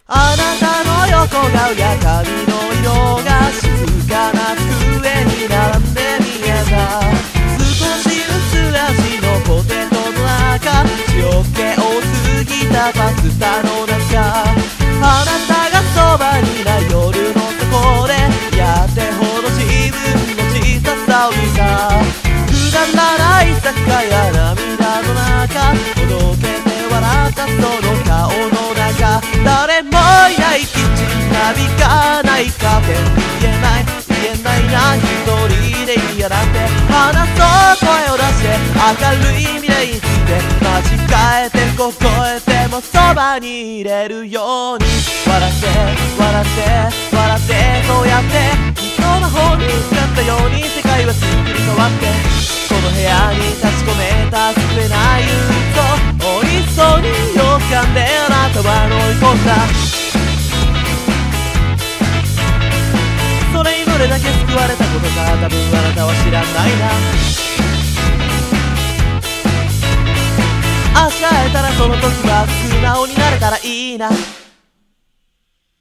あなたの横顔や髪の色が静かな机に並んで見えた。少し薄味のポテトの中、塩気を過ぎたパスタの中、あなたがそばにない夜の底でやってほど自分の小ささを見た。くだらない酒や涙の中、ほどけて笑ったその顔の中、誰もいないキッチン、なびかないカフェ、言えないな一人で嫌だって話そう声を出して、明るい未来について間違えて凍えてもそばにいれるように、笑って笑って笑ってそうやって人の方に使ったように世界はすっきり変わって、この部屋に立ち込めた救えない憂鬱を美味しそうによく噛んであなたは乗り越えた。それにどれだけ救われたことか多分あなたは知らないな。明日会えたらその時は素直になれたらいいな。